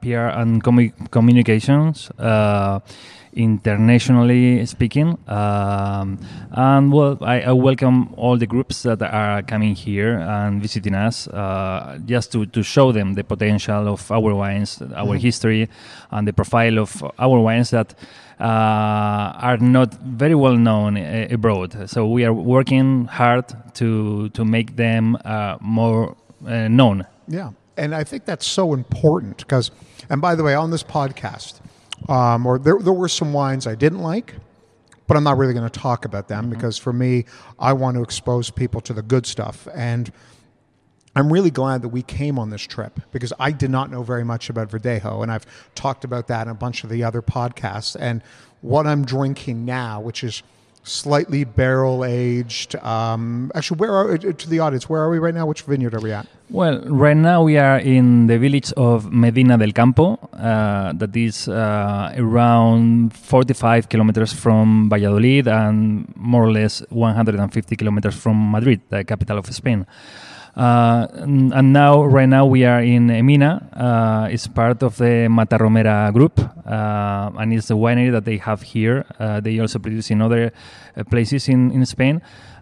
P R and commu- communications, uh, internationally speaking. Um, and well, I, I welcome all the groups that are coming here and visiting us, uh, just to, to show them the potential of our wines, our mm-hmm. history, and the profile of our wines that uh, are not very well known uh, abroad. So we are working hard to to make them uh, more uh, known. Yeah, and I think that's so important because, and by the way, on this podcast, Um, or there, there were some wines I didn't like, but I'm not really going to talk about them mm-hmm. because for me, I want to expose people to the good stuff. And I'm really glad that we came on this trip because I did not know very much about Verdejo, and I've talked about that in a bunch of the other podcasts. And what I'm drinking now, which is slightly barrel aged. Um, actually, where are to the audience? Where are we right now? Which vineyard are we at? Well, right now we are in the village of Medina del Campo, uh, that is uh, around forty-five kilometers from Valladolid and more or less one hundred fifty kilometers from Madrid, the capital of Spain. Uh, and, and now, right now, we are in Emina. Uh, it's part of the Matarromera group, uh, and it's the winery that they have here. Uh, they also produce in other uh, places in, in Spain.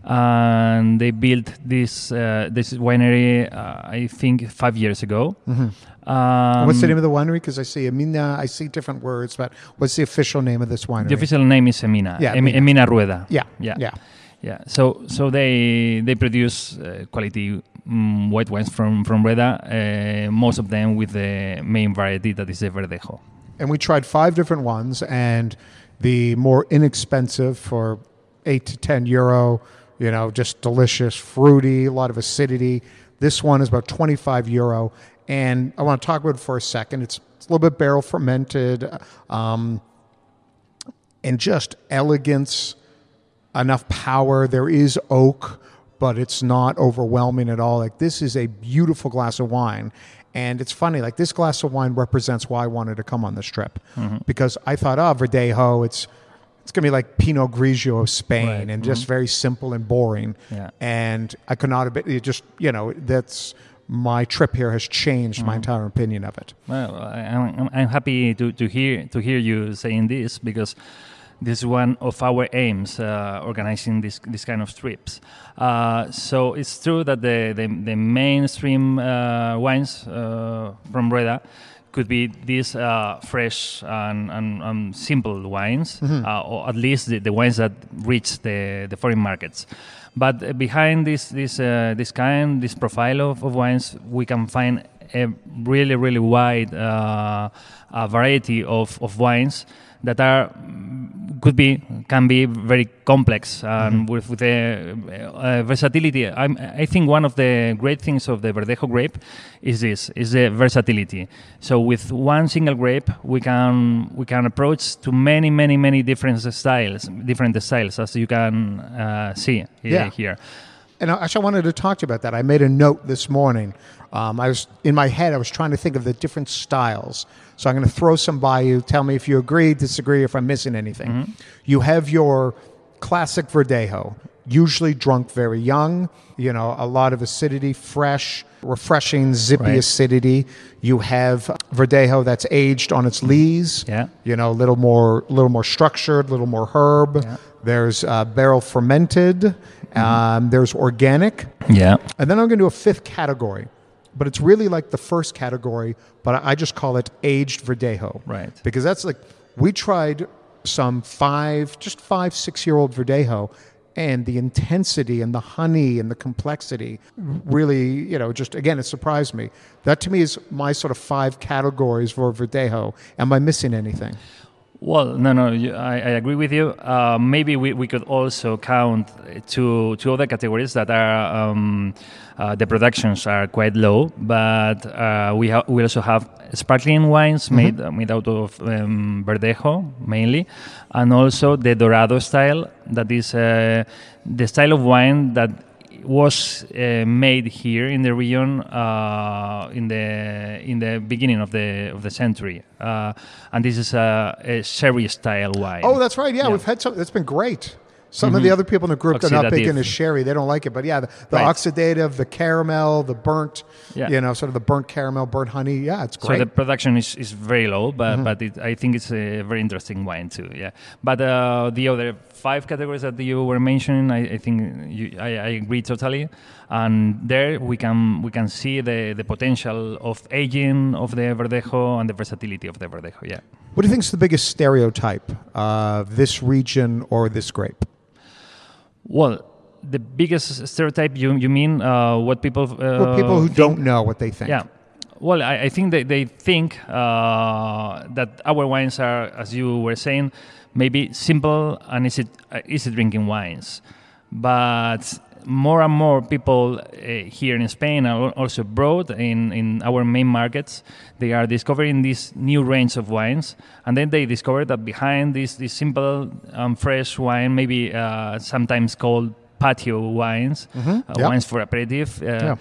And they built this uh, this winery, uh, I think, five years ago. Mm-hmm. Um, what's the name of the winery? Because I see Emina, I see different words, but what's the official name of this winery? The official name is Emina. Yeah, Em- Emina Rueda. Yeah, yeah, yeah. Yeah, so so they they produce uh, quality um, white wines from from Rueda, uh, most of them with the main variety that is the Verdejo. And we tried five different ones, and the more inexpensive for eight to ten euro, you know, just delicious, fruity, a lot of acidity. This one is about twenty-five euro, and I want to talk about it for a second. It's, it's a little bit barrel fermented, um, and just elegance. Enough power. There is oak, but it's not overwhelming at all. Like, this is a beautiful glass of wine. And it's funny, like, this glass of wine represents why I wanted to come on this trip. Mm-hmm. Because I thought, oh, Verdejo, it's it's going to be like Pinot Grigio of Spain, right. and mm-hmm. just very simple and boring. Yeah. And I could not have been, it just, you know, that's, my trip here has changed mm-hmm. my entire opinion of it. Well, I'm, I'm happy to, to hear to hear you saying this, because this is one of our aims, uh, organizing this this kind of trips. Uh, so it's true that the the, the mainstream uh, wines uh, from Rueda could be these uh, fresh and, and, and simple wines, mm-hmm. uh, or at least the, the wines that reach the, the foreign markets. But behind this this uh, this kind, this profile of, of wines, we can find a really really wide uh, a variety of, of wines that are could be can be very complex and mm-hmm. with, with a, a versatility. I'm, I think one of the great things of the Verdejo grape is this: is the versatility. So with one single grape, we can we can approach to many many many different styles, different styles, as you can uh, see yeah. here. And actually, I wanted to talk to you about that. I made a note this morning. Um, I was in my head. I was trying to think of the different styles. So I'm going to throw some by you. Tell me if you agree, disagree, if I'm missing anything. Mm-hmm. You have your classic Verdejo, usually drunk very young. You know, a lot of acidity, fresh, refreshing, zippy right. acidity. You have Verdejo that's aged on its lees. Yeah. You know, a little more, little more structured, a little more herb. Yeah. There's uh, barrel fermented. Mm-hmm. Um, there's organic. Yeah. And then I'm going to do a fifth category. But it's really like the first category, but I just call it aged Verdejo. Right. Because that's like, we tried some five, just five, six-year-old Verdejo, and the intensity and the honey and the complexity really, you know, just, again, it surprised me. That to me is my sort of five categories for Verdejo. Am I missing anything? Well, no, no, you, I, I agree with you. Uh, maybe we, we could also count two two other categories that are um, uh, the productions are quite low, but uh, we ha- we also have sparkling wines mm-hmm. made uh, made out of um, Verdejo mainly, and also the Dorado style. That is uh, the style of wine that was uh, made here in the region uh, in the in the beginning of the of the century, uh, and this is a, a sherry style wine. Oh, that's right. Yeah, yeah. we've had some. That's been great. Some mm-hmm. of the other people in the group are not big Oxidative. into sherry. They don't like it. But yeah, the, the Right. oxidative, the caramel, the burnt, Yeah. you know, sort of the burnt caramel, burnt honey. Yeah, it's So great. the production is, is very low, but Mm-hmm. but it, I think it's a very interesting wine too. Yeah, but uh, the other five categories that you were mentioning, I, I think you, I, I agree totally. And there we can we can see the, the potential of aging of the Verdejo and the versatility of the Verdejo. Yeah. What do you think is the biggest stereotype of this region or this grape? Well, the biggest stereotype you you mean uh, what people uh, Well, people who think- don't know what they think. Yeah. Well, I, I think that they think uh, that our wines are, as you were saying, maybe simple and easy, uh, easy drinking wines. But more and more people uh, here in Spain and al- also abroad in, in our main markets, they are discovering this new range of wines. And then they discover that behind this, this simple um, fresh wine, maybe uh, sometimes called patio wines, Mm-hmm. uh, Yep. wines for aperitif. Uh, Yeah.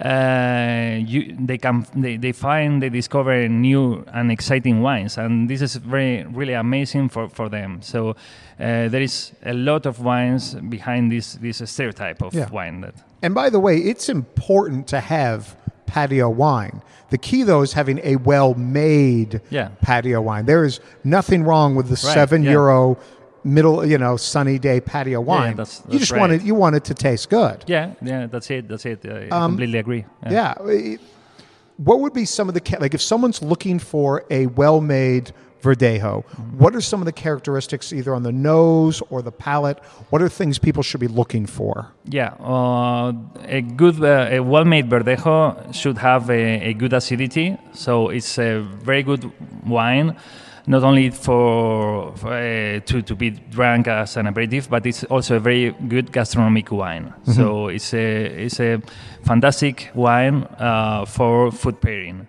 uh, you, they can they, they find they discover new and exciting wines, and this is very really amazing for, for them. So uh, there is a lot of wines behind this this stereotype of Yeah. wine. That And by the way, it's important to have patio wine. The key, though, is having a well-made Yeah. patio wine. There is nothing wrong with the Right, seven yeah. euro middle, you know, sunny day patio wine. that's- you that's just want right. it. You want it to taste good. yeah yeah that's it that's it. I Um, completely agree. Yeah. It- What would be some of the ca- like if someone's looking for a well-made Verdejo? Mm-hmm. What are some of the characteristics, either on the nose or the palate? What are things people should be looking for? Yeah, uh, a good, uh, a well-made Verdejo should have a, a good acidity. So it's a very good wine, not only for, for uh, to to be drunk as an aperitif, but it's also a very good gastronomic wine. Mm-hmm. So it's a it's a fantastic wine uh, for food pairing,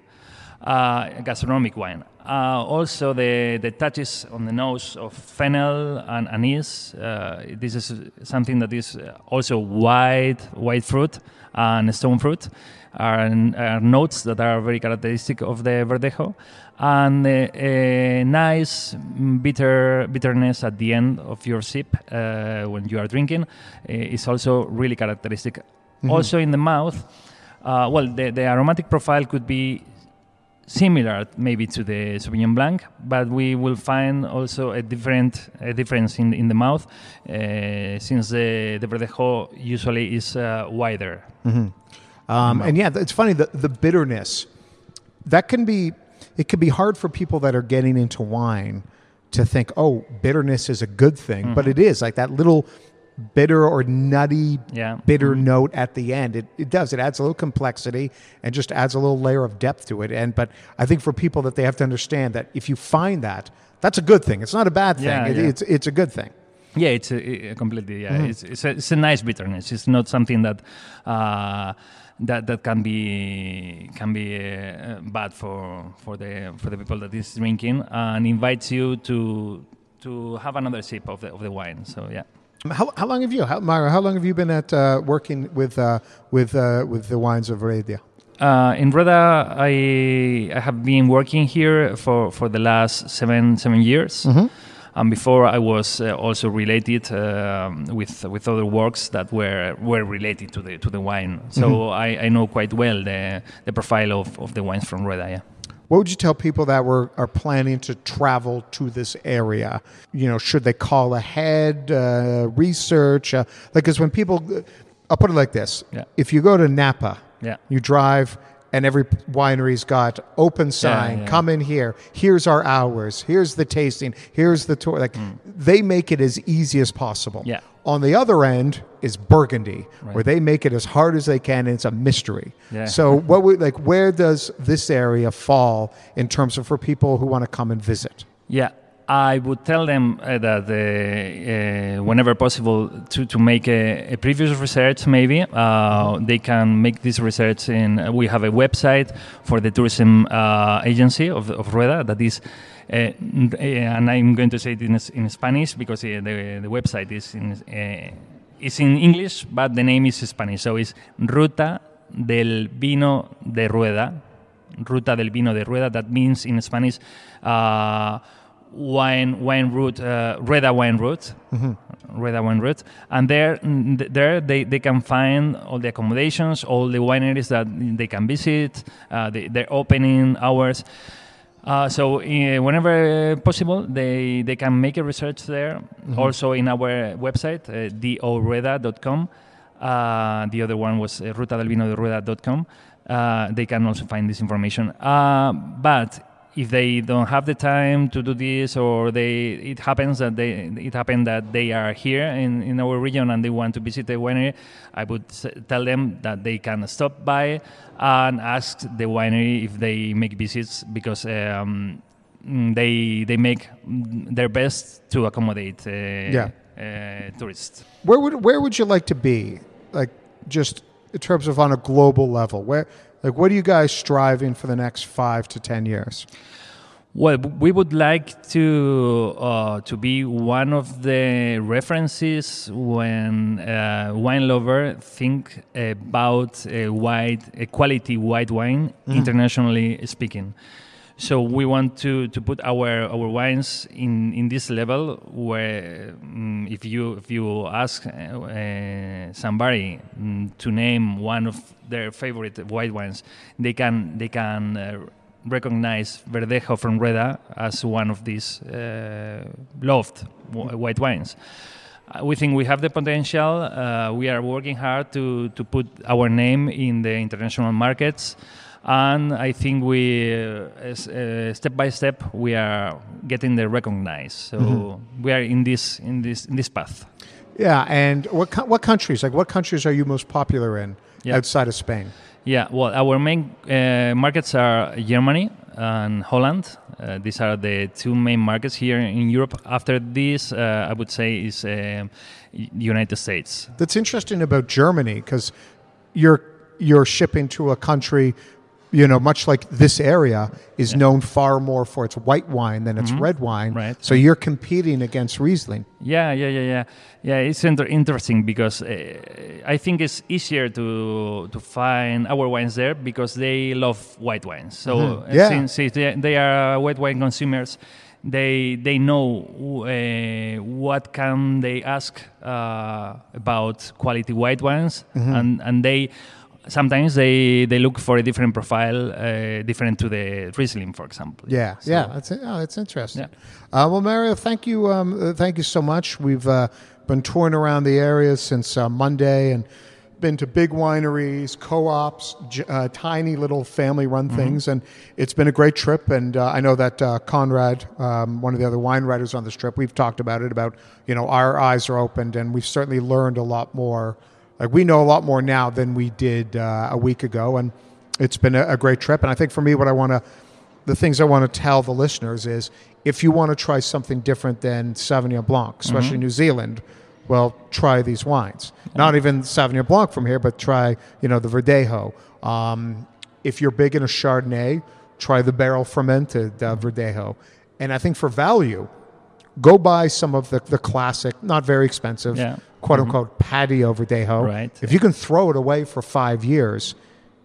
uh, gastronomic wine. Uh, also, the, the touches on the nose of fennel and anise. Uh, this is something that is also white, white fruit and stone fruit are, are notes that are very characteristic of the Verdejo. And a, a nice bitter bitterness at the end of your sip uh, when you are drinking uh, is also really characteristic. Mm-hmm. Also in the mouth, uh, well, the, the aromatic profile could be similar maybe to the Sauvignon Blanc, but we will find also a different a difference in in the mouth uh, since the the Verdejo usually is uh, wider. Mm-hmm. Um, and yeah, it's funny the the bitterness that can be it can be hard for people that are getting into wine to think, oh, bitterness is a good thing, mm-hmm. but it is like that little bitter or nutty yeah. bitter mm-hmm. note at the end. It it does. It adds a little complexity and just adds a little layer of depth to it. And but I think for people that they have to understand that if you find that, that's a good thing. It's not a bad thing. Yeah, it, yeah. It's it's a good thing. Yeah, it's a, a completely yeah. Mm-hmm. It's it's a, it's a nice bitterness. It's not something that uh, that that can be can be uh, bad for for the for the people that is drinking and invites you to to have another sip of the of the wine. So yeah. How, how long have you, how, Myra? How long have you been at uh, working with uh, with uh, with the wines of Heredia? Uh, in Rueda, I I have been working here for, for the last seven seven years, mm-hmm. and before I was uh, also related um, with with other works that were were related to the to the wine. So mm-hmm. I, I know quite well the the profile of, of the wines from Rueda. Yeah. What would you tell people that were are planning to travel to this area? You know, should they call ahead, uh, research? Uh, like, because when people, I'll put it like this: yeah. if you go to Napa, yeah. you drive, and every winery's got open sign. Yeah, yeah. Come in here. Here's our hours. Here's the tasting. Here's the tour. Like, mm. they make it as easy as possible. Yeah. On the other end is Burgundy, right. where they make it as hard as they can, and it's a mystery. Yeah. So, what would like? Where does this area fall in terms of for people who want to come and visit? Yeah, I would tell them uh, that uh, uh, whenever possible to, to make a, a previous research. Maybe uh, they can make this research in. Uh, we have a website for the tourism uh, agency of of Rueda that is. Uh, and I'm going to say it in, in Spanish because uh, the, the website is in, uh, is in English, but the name is Spanish. So it's Ruta del Vino de Rueda. Ruta del Vino de Rueda. That means in Spanish, uh, wine wine route, uh, Reda wine route, mm-hmm. Reda wine route, and there there they, they can find all the accommodations, all the wineries that they can visit, uh, the, their opening hours. Uh, so uh, whenever possible, they, they can make a research there. Mm-hmm. Also in our website, uh, doreda dot com. Uh, the other one was uh, ruta del vino de rueda dot com. Uh, they can also find this information. Uh, but if they don't have the time to do this, or they it happens that they it happened that they are here in, in our region and they want to visit the winery, I would s- tell them that they can stop by and ask the winery if they make visits, because um, they they make their best to accommodate uh, Yeah. uh, tourists. Where would where would you like to be? Like, just in terms of on a global level, where like what are you guys striving for the next five to ten years? Well, we would like to uh, to be one of the references when uh, wine lover think about a white, a quality white wine, mm. internationally speaking. So we want to, to put our, our wines in, in this level where um, if you if you ask uh, somebody um, to name one of their favorite white wines, they can they can uh, recognize Verdejo from Reda as one of these uh, loved w- white wines. Uh, we think we have the potential. Uh, we are working hard to to put our name in the international markets. And I think we, uh, as, uh, step by step, we are getting the recognized. So mm-hmm. we are in this in this in this path. Yeah, and what co- what countries? Like, what countries are you most popular in yeah. outside of Spain? Yeah, well, our main uh, markets are Germany and Holland. Uh, these are the two main markets here in Europe. After this, uh, I would say is uh, United States. That's interesting about Germany, because you're you're shipping to a country, you know, much like this area is yeah. known far more for its white wine than its mm-hmm. red wine. Right. So you're competing against Riesling. Yeah, yeah, yeah, yeah. Yeah, it's inter- interesting because uh, I think it's easier to to find our wines there because they love white wines. So mm-hmm. yeah. since they, they are white wine consumers, they they know uh, what can they ask uh, about quality white wines, mm-hmm. and and they. Sometimes they, they look for a different profile, uh, different to the Riesling, for example. Yeah, so, yeah, that's oh, that's interesting. Yeah. Uh, well, Mario, thank you, um, uh, thank you so much. We've uh, been touring around the area since uh, Monday and been to big wineries, co-ops, j- uh, tiny little family-run mm-hmm. things, and it's been a great trip. And uh, I know that uh, Conrad, um, one of the other wine writers on this trip, we've talked about it. About you know, our eyes are opened, and we've certainly learned a lot more. Like, we know a lot more now than we did uh, a week ago, and it's been a, a great trip. And I think for me, what I want to, the things I want to tell the listeners is, if you want to try something different than Sauvignon Blanc, especially mm-hmm. New Zealand, well, try these wines. Yeah. Not even Sauvignon Blanc from here, but try, you know, the Verdejo. Um, if you're big in a Chardonnay, try the barrel fermented uh, Verdejo. And I think for value, go buy some of the, the classic, not very expensive, yeah. quote mm-hmm. unquote, patio Verdejo. Right. If you can throw it away for five years,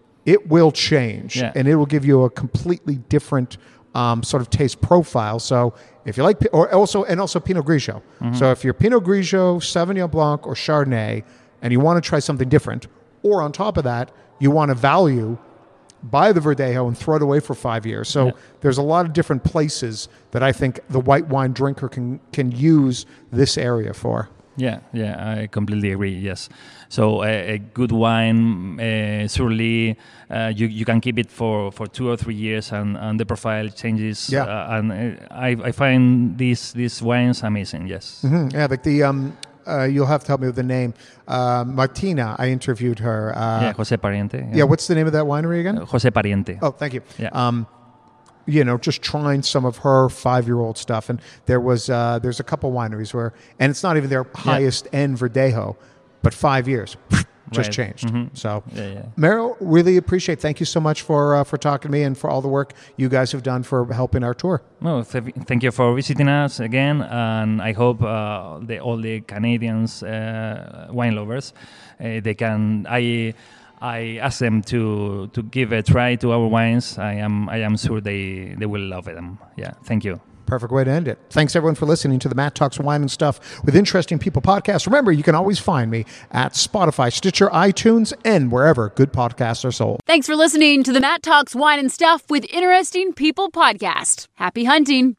it will change, yeah. and it will give you a completely different um, sort of taste profile. So if you like, or also, and also Pinot Grigio. Mm-hmm. So if you're Pinot Grigio, Sauvignon Blanc, or Chardonnay, and you want to try something different, or on top of that, you want to value, buy the Verdejo and throw it away for five years. So yeah. there's a lot of different places that I think the white wine drinker can can use this area for. Yeah, yeah, I completely agree. Yes, so a, a good wine, uh, surely uh, you you can keep it for, for two or three years, and, and the profile changes. Yeah, uh, and uh, I I find these these wines amazing. Yes. Mm-hmm. Yeah, like the um. Uh, you'll have to help me with the name. Uh, Martina, I interviewed her. Uh, yeah, Jose Pariente. Yeah. yeah, what's the name of that winery again? Uh, Jose Pariente. Oh, thank you. Yeah. Um, you know, just trying some of her five-year-old stuff, and there was uh, there's a couple wineries where, and it's not even their highest yeah. end Verdejo, but five years just right. changed. Mm-hmm. So, yeah, yeah. Meryl, really appreciate. Thank you so much for uh, for talking to me and for all the work you guys have done for helping our tour. No, th- thank you for visiting us again, and I hope uh, the, all the Canadians uh, wine lovers uh, they can. I I ask them to to give a try to our wines. I am I am sure they they will love them. Yeah, thank you. Perfect way to end it. Thanks, everyone, for listening to the Matt Talks Wine and Stuff with Interesting People podcast. Remember, you can always find me at Spotify, Stitcher, iTunes, and wherever good podcasts are sold. Thanks for listening to the Matt Talks Wine and Stuff with Interesting People podcast. Happy hunting.